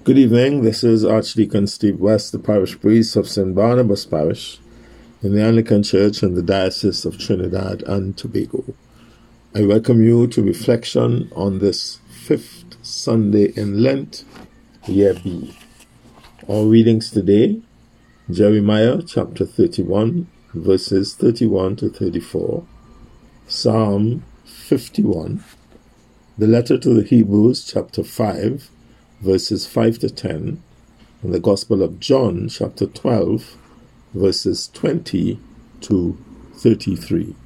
Good evening. This is Archdeacon Steve West, the parish priest of St. Barnabas Parish in the Anglican Church in the Diocese of Trinidad and Tobago. I welcome you to reflection on this fifth Sunday in Lent, Year B. Our readings today, Jeremiah chapter 31, verses 31 to 34, Psalm 51, the letter to the Hebrews chapter 5, verses 5 to 10, and the Gospel of John, chapter 12, verses 20 to 33.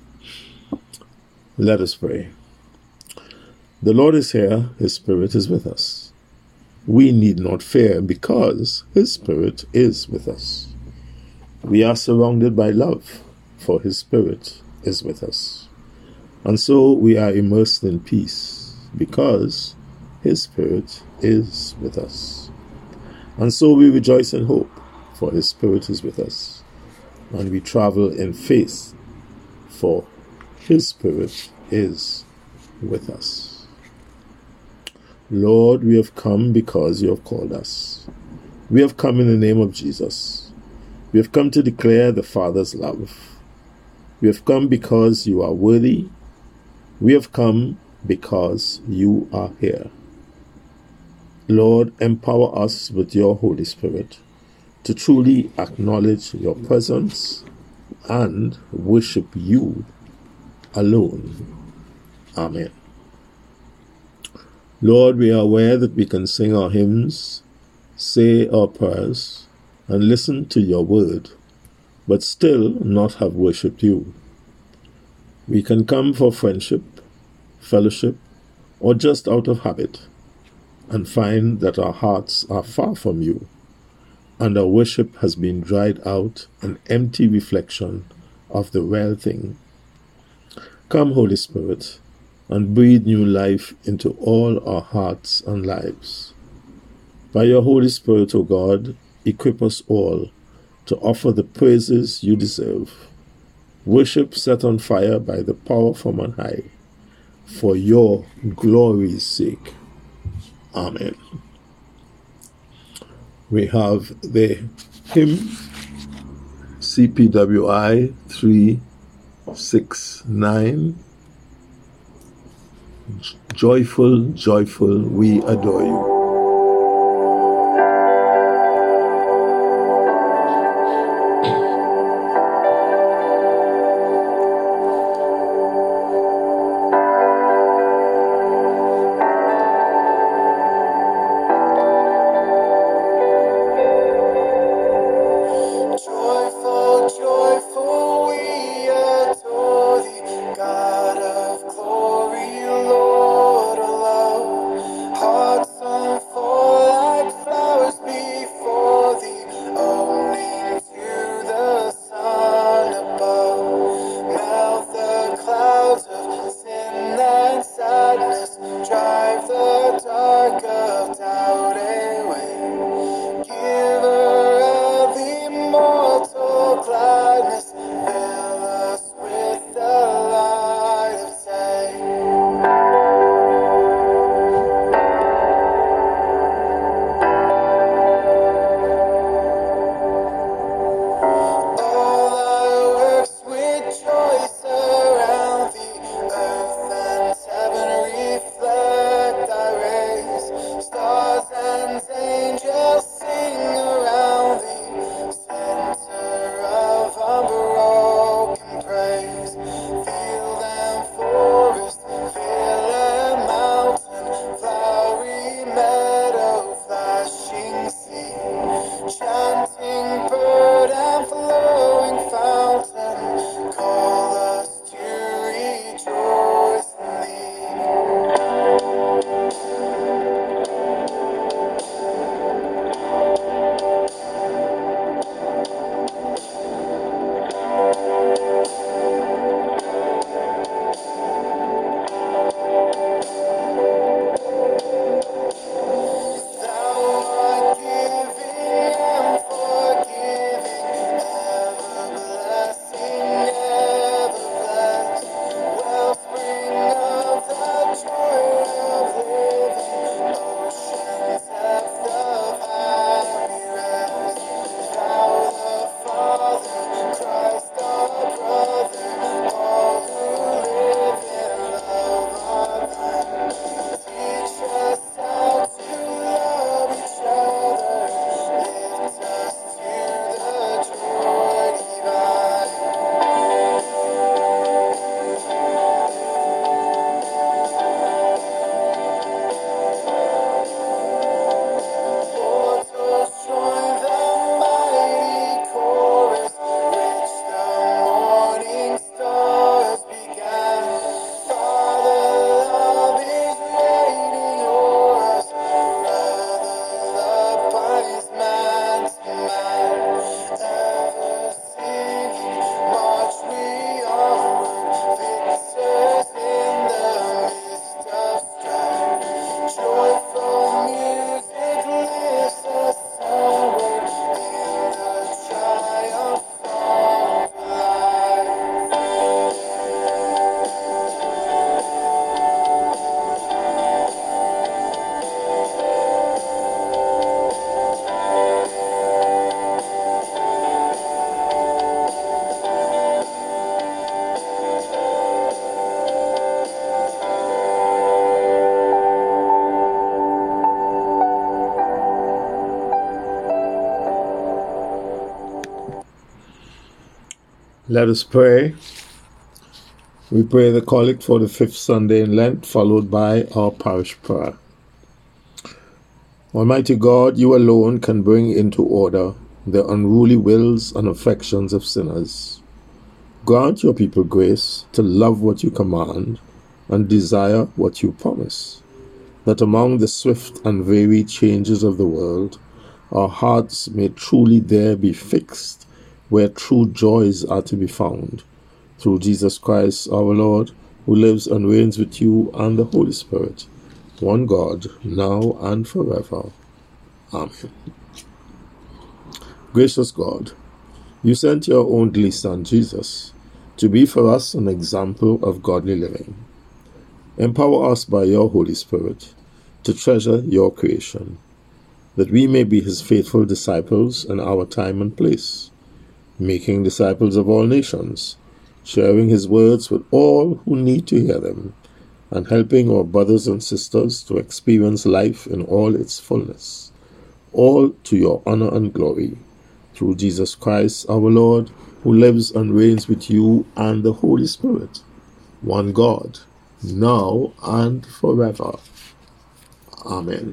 Let us pray. The Lord is here, His Spirit is with us. We need not fear because His Spirit is with us. We are surrounded by love, for His Spirit is with us. And so we are immersed in peace because His Spirit is with us. And so we rejoice in hope, for His Spirit is with us. And we travel in faith, for His Spirit is with us. Lord, we have come because You have called us. We have come in the name of Jesus. We have come to declare the Father's love. We have come because You are worthy. We have come because You are here. Lord, empower us with Your Holy Spirit to truly acknowledge Your presence and worship You alone. Amen. Lord, we are aware that we can sing our hymns, say our prayers, and listen to Your word, but still not have worshipped You. We can come for friendship, fellowship, or just out of habit, and find that our hearts are far from You, and our worship has been dried out, an empty reflection of the real thing. Come, Holy Spirit, and breathe new life into all our hearts and lives. By Your Holy Spirit, O God, equip us all to offer the praises You deserve, worship set on fire by the power from on high, for Your glory's sake. Amen. We have the hymn CPWI 369, Joyful, Joyful, We Adore You. God of glory, Lord of love, hearts Let us pray. We pray the collect for the fifth Sunday in Lent, followed by our parish prayer. Almighty God, you alone can bring into order the unruly wills and affections of sinners. Grant your people grace to love what you command and desire what you promise, that among the swift and varied changes of the world, our hearts may truly there be fixed where true joys are to be found. Through Jesus Christ our Lord, who lives and reigns with you and the Holy Spirit, one God, now and forever. Amen. Gracious God, you sent your only Son, Jesus, to be for us an example of godly living. Empower us by your Holy Spirit to treasure your creation, that we may be his faithful disciples in our time and place, making disciples of all nations, sharing his words with all who need to hear them, and helping our brothers and sisters to experience life in all its fullness, all to your honor and glory, through Jesus Christ our Lord, who lives and reigns with you and the Holy Spirit, one God, now and forever. Amen.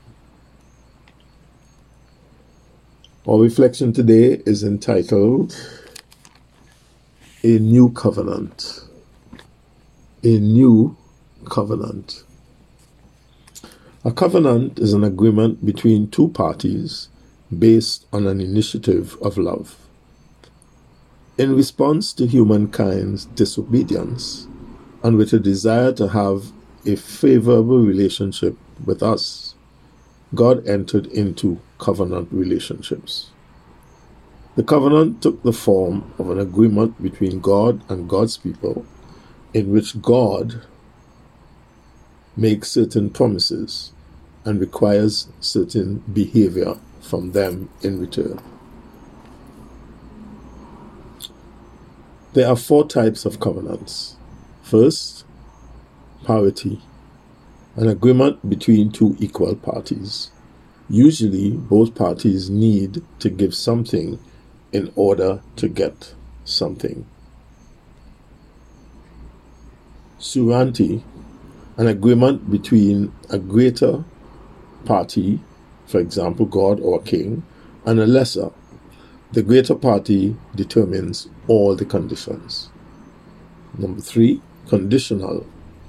Our reflection today is entitled A New Covenant. A New Covenant. A covenant is an agreement between two parties based on an initiative of love. In response to humankind's disobedience, and with a desire to have a favorable relationship with us, God entered into covenant relationships. The covenant took the form of an agreement between God and God's people, in which God makes certain promises and requires certain behavior from them in return. There are four types of covenants. First, parity, an agreement between two equal parties. Usually, both parties need to give something in order to get something. Surety, an agreement between a greater party, for example, God or king, and a lesser. The greater party determines all the conditions. Number 3, conditional.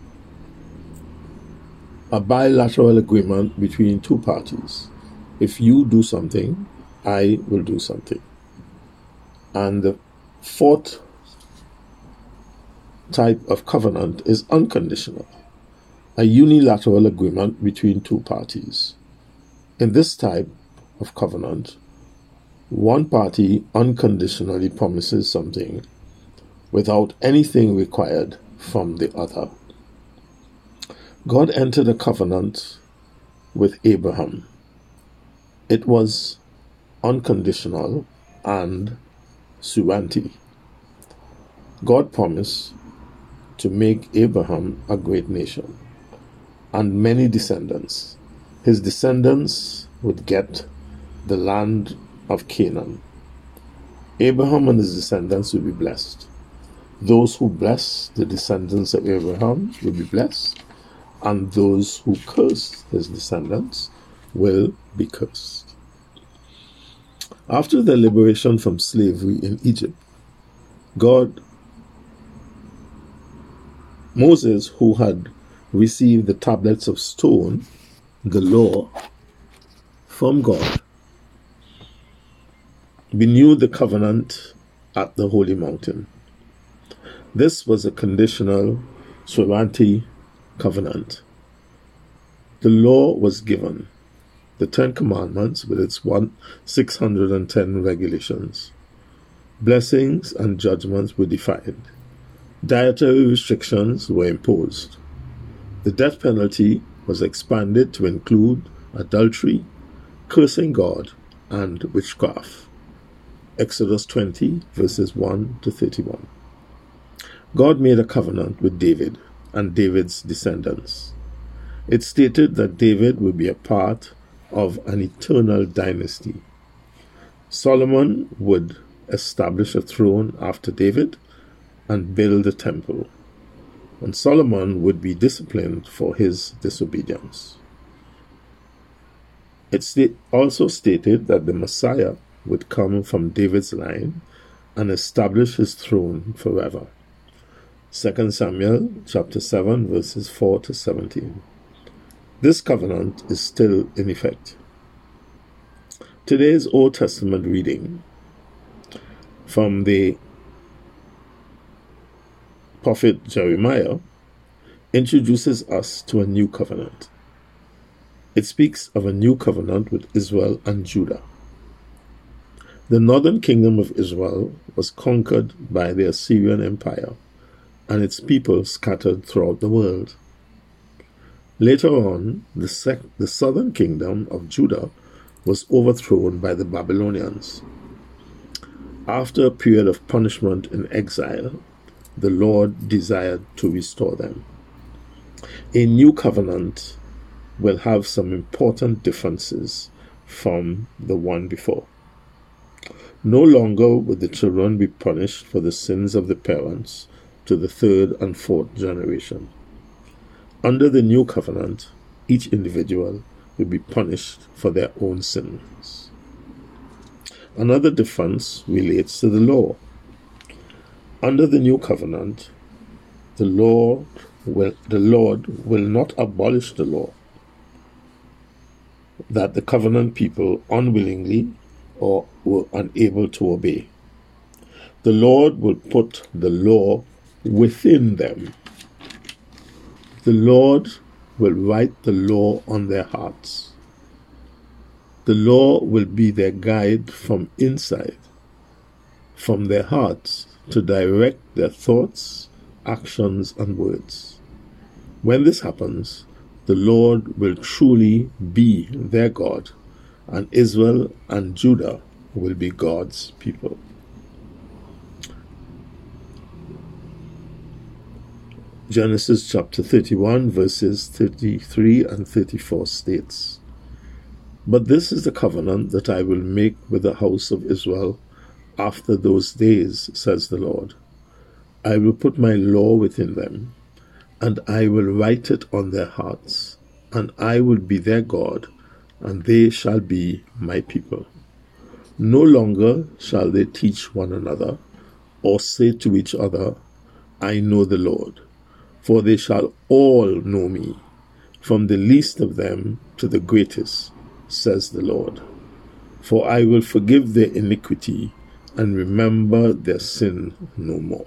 A bilateral agreement between two parties. If you do something, I will do something. And the fourth type of covenant is unconditional. A unilateral agreement between two parties. In this type of covenant, one party unconditionally promises something without anything required from the other. God entered a covenant with Abraham. It was unconditional and surety. God promised to make Abraham a great nation and many descendants. His descendants would get the land of Canaan. Abraham and his descendants will be blessed. Those who bless the descendants of Abraham will be blessed, and those who curse his descendants will be cursed. After the liberation from slavery in Egypt, Moses, who had received the tablets of stone, the law, from God, renewed the covenant at the holy mountain. This was a conditional surety covenant. The law was given, the 10 Commandments with its 610 regulations. Blessings and judgments were defined. Dietary restrictions were imposed. The death penalty was expanded to include adultery, cursing God, and witchcraft. Exodus 20, verses 1 to 31. God made a covenant with David and David's descendants. It stated that David would be a part of an eternal dynasty. Solomon would establish a throne after David and build a temple, and Solomon would be disciplined for his disobedience. It's also stated that the Messiah would come from David's line and establish his throne forever. 2 Samuel chapter 7 verses 4 to 17. This covenant is still in effect. Today's Old Testament reading from the prophet Jeremiah introduces us to a new covenant. It speaks of a new covenant with Israel and Judah. The northern kingdom of Israel was conquered by the Assyrian Empire, and its people scattered throughout the world. Later on, the southern kingdom of Judah was overthrown by the Babylonians. After a period of punishment in exile, the Lord desired to restore them. A new covenant will have some important differences from the one before. No longer would the children be punished for the sins of the parents to the third and fourth generation. Under the new covenant, each individual will be punished for their own sins. Another difference relates to the law. Under the new covenant, the Lord will not abolish the law that the covenant people unwillingly or were unable to obey. The Lord will put the law within them. The Lord will write the law on their hearts. The law will be their guide from inside, from their hearts, to direct their thoughts, actions, and words. When this happens, the Lord will truly be their God, and Israel and Judah will be God's people. Genesis chapter 31 verses 33 and 34 states, "But this is the covenant that I will make with the house of Israel after those days, says the Lord. I will put my law within them, and I will write it on their hearts, and I will be their God, and they shall be my people. No longer shall they teach one another, or say to each other, I know the Lord. For they shall all know me, from the least of them to the greatest, says the Lord. For I will forgive their iniquity and remember their sin no more."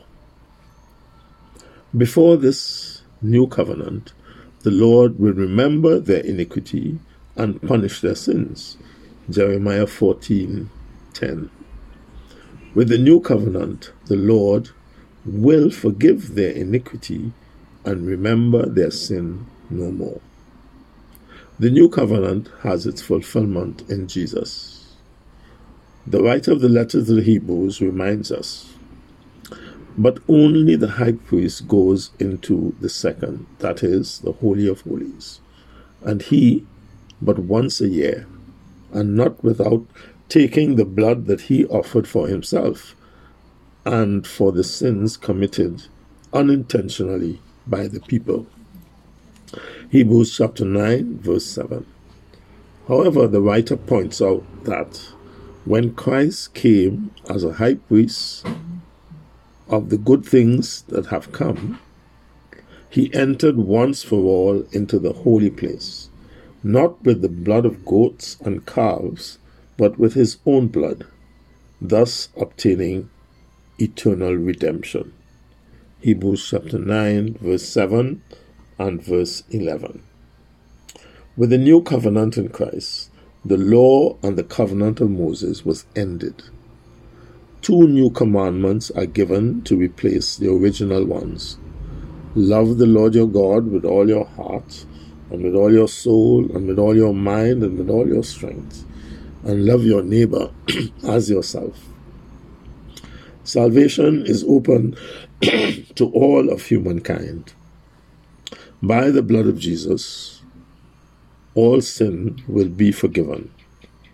Before this new covenant, the Lord will remember their iniquity and punish their sins. Jeremiah 14:10. With the new covenant, the Lord will forgive their iniquity and remember their sin no more. The new covenant has its fulfillment in Jesus. The writer of the letter to the Hebrews reminds us, "But only the high priest goes into the second, that is, the Holy of Holies, and he but once a year, and not without taking the blood that he offered for himself and for the sins committed unintentionally by the people." Hebrews chapter 9 verse 7. However, the writer points out that when Christ came as a high priest of the good things that have come, he entered once for all into the holy place, not with the blood of goats and calves, but with his own blood, thus obtaining eternal redemption. Hebrews chapter 9, verse 7 and verse 11. With the new covenant in Christ, the law and the covenant of Moses was ended. 2 new commandments are given to replace the original ones. Love the Lord your God with all your heart, and with all your soul, and with all your mind, and with all your strength, and love your neighbor as yourself. Salvation is open to all of humankind. By the blood of Jesus, all sin will be forgiven.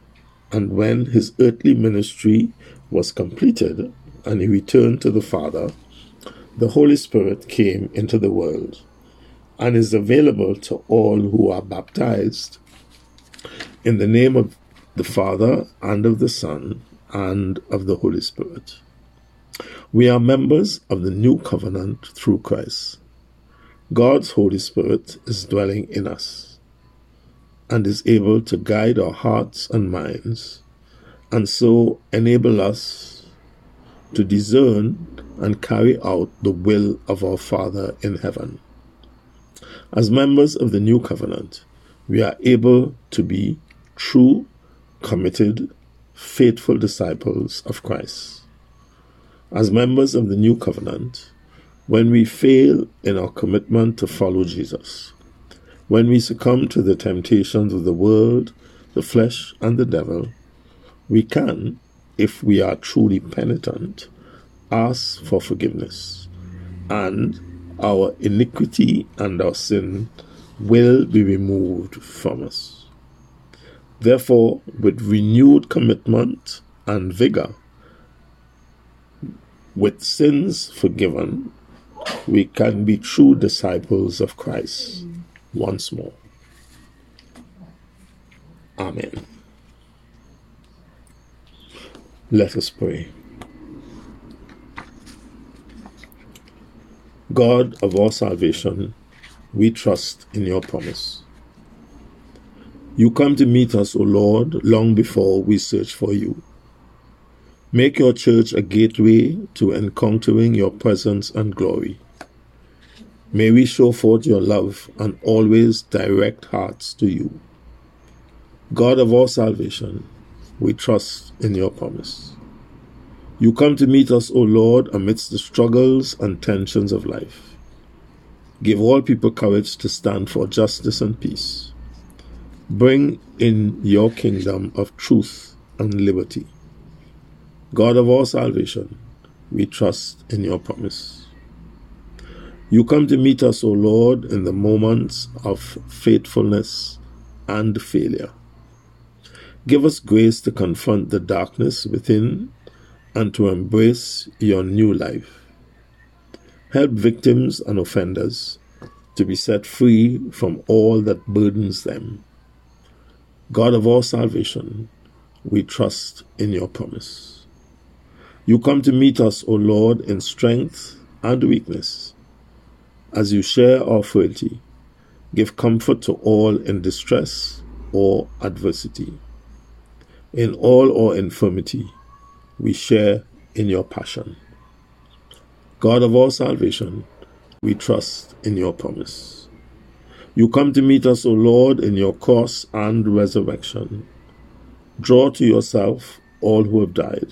And when his earthly ministry was completed and he returned to the Father, the Holy Spirit came into the world and is available to all who are baptized in the name of the Father and of the Son and of the Holy Spirit. We are members of the new covenant through Christ. God's Holy Spirit is dwelling in us and is able to guide our hearts and minds, and so enable us to discern and carry out the will of our Father in heaven. As members of the new covenant, we are able to be true, committed, faithful disciples of Christ. As members of the new covenant, when we fail in our commitment to follow Jesus, when we succumb to the temptations of the world, the flesh, and the devil, we can, if we are truly penitent, ask for forgiveness, and our iniquity and our sin will be removed from us. Therefore, with renewed commitment and vigor, with sins forgiven, we can be true disciples of Christ once more. Amen. Let us pray. God of our salvation, we trust in your promise. You come to meet us, O Lord, long before we search for you. Make your church a gateway to encountering your presence and glory. May we show forth your love and always direct hearts to you. God of our salvation, we trust in your promise. You come to meet us, O Lord, amidst the struggles and tensions of life. Give all people courage to stand for justice and peace. Bring in your kingdom of truth and liberty. God of our salvation, we trust in your promise. You come to meet us, O Lord, in the moments of faithfulness and failure. Give us grace to confront the darkness within and to embrace your new life. Help victims and offenders to be set free from all that burdens them. God of our salvation, we trust in your promise. You come to meet us, O Lord, in strength and weakness. As you share our frailty, give comfort to all in distress or adversity. In all our infirmity, we share in your passion. God of our salvation, we trust in your promise. You come to meet us, O Lord, in your cross and resurrection. Draw to yourself all who have died.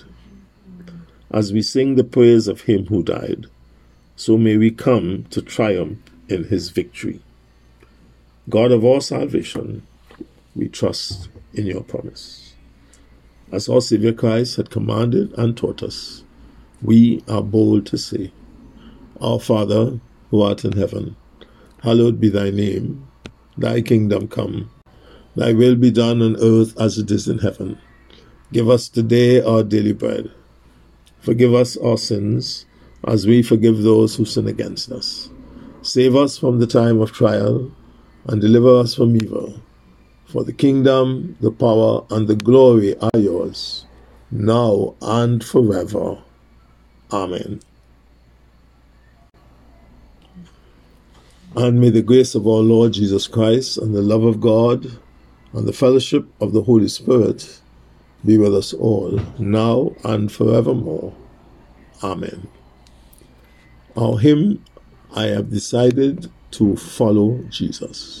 As we sing the praise of him who died, so may we come to triumph in his victory. God of our salvation, we trust in your promise. As our Savior Christ had commanded and taught us, we are bold to say, Our Father, who art in heaven, hallowed be thy name. Thy kingdom come. Thy will be done on earth as it is in heaven. Give us today our daily bread. Forgive us our sins, as we forgive those who sin against us. Save us from the time of trial, and deliver us from evil. For the kingdom, the power, and the glory are yours, now and forever. Amen. And may the grace of our Lord Jesus Christ, and the love of God, and the fellowship of the Holy Spirit be with us all, now and forevermore. Amen. Our hymn, I have decided to follow Jesus.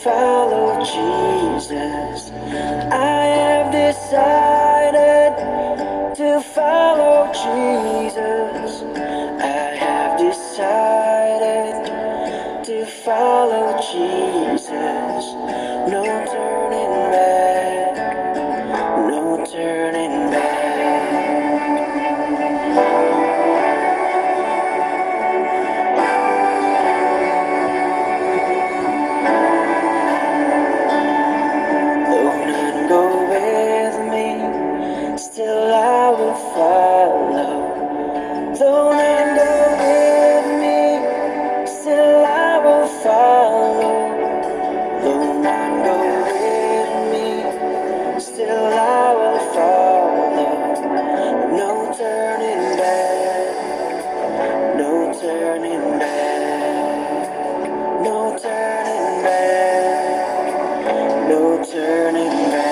follow Jesus. I have decided to follow Jesus. I have decided to follow Jesus. No turning back, no turning back. Though none go with me, still I will follow. Though none go with me, still I will follow. Though none go with me, still I will follow. No turning back, no turning back, no turning back, no turning back.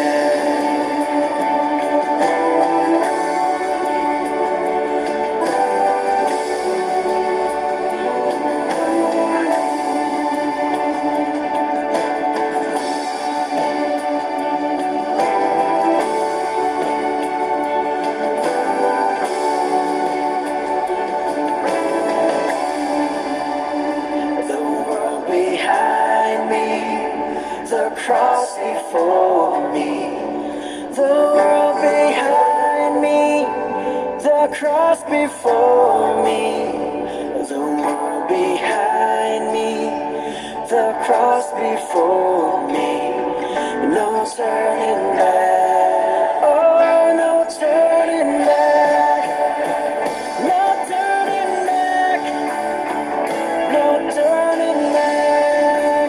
The world behind me, the cross before me. The world behind me, the cross before me. The world behind me, the cross before me. No turning back, oh no turning back, no turning back, no turning back.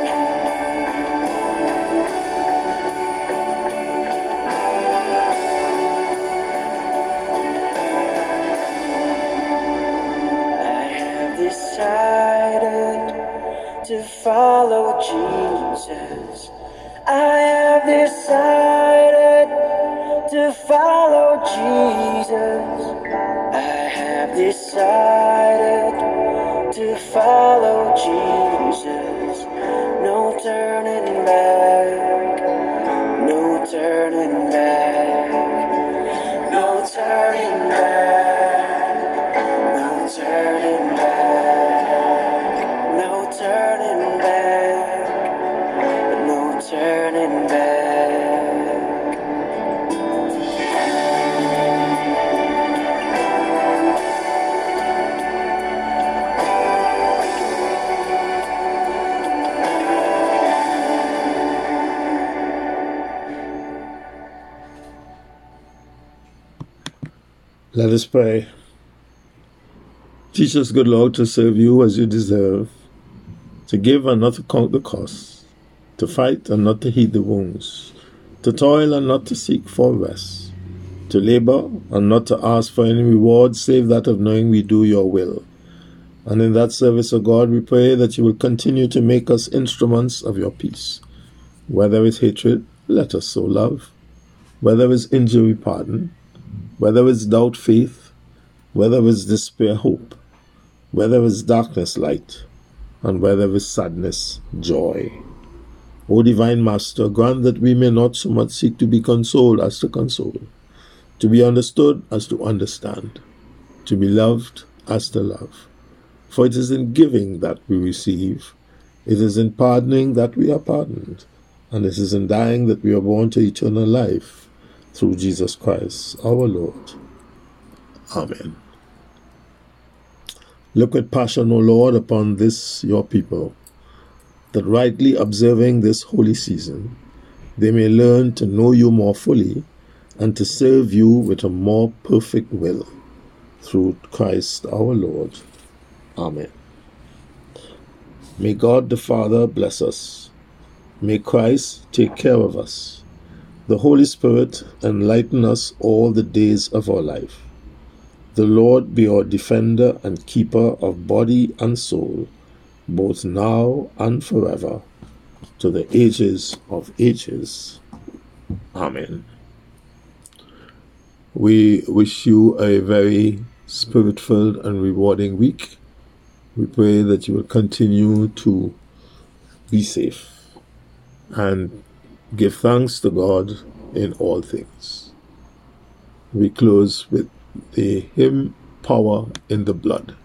I have decided to follow Jesus. I have decided to follow Jesus. I have decided to follow Jesus. No turning back, no turning back, no turning back, no turning back, no turning back, no turning back. Let us pray. Teach us, good Lord, to serve you as you deserve, to give and not to count the cost, to fight and not to heed the wounds, to toil and not to seek for rest, to labor and not to ask for any reward save that of knowing we do your will. And in that service, O God, we pray that you will continue to make us instruments of your peace. Whether it's hatred, let us sow love. Whether it's injury, pardon. Whether it's doubt, faith. Whether it's despair, hope. Whether it's darkness, light. And whether it's sadness, joy. O Divine Master, grant that we may not so much seek to be consoled as to console, to be understood as to understand, to be loved as to love. For it is in giving that we receive, it is in pardoning that we are pardoned, and it is in dying that we are born to eternal life, through Jesus Christ, our Lord. Amen. Look with passion, O Lord, upon this your people, that rightly observing this holy season, they may learn to know you more fully and to serve you with a more perfect will, through Christ our Lord. Amen. May God the Father bless us. May Christ take care of us. The Holy Spirit enlighten us all the days of our life. The Lord be our defender and keeper of body and soul, both now and forever, to the ages of ages. Amen. We wish you a very spirit-filled and rewarding week. We pray that you will continue to be safe. and give thanks to God in all things. We close with the hymn Power in the Blood.